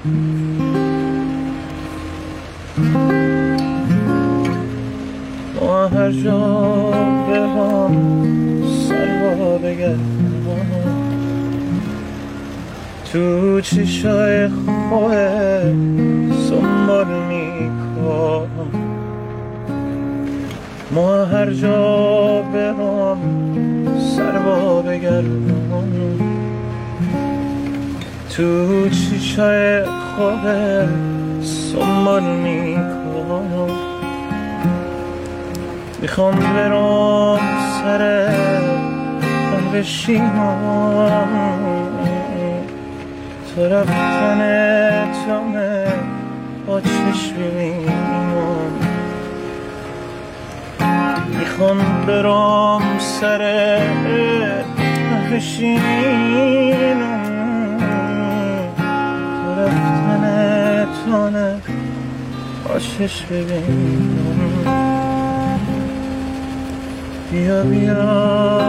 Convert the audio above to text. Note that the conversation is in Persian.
ما هر جا برم سر با بگردم تو چشای خواه سنبال میکنم ما هر جا برم سر با بگردم تو چشای خواه سنبال میکنم میخوام برم سر من بشینم تو رفتن تامه با چشم ببینم میخوام برم سر من بشینم تو رفتن تامه با چشم ببینم بیا بیا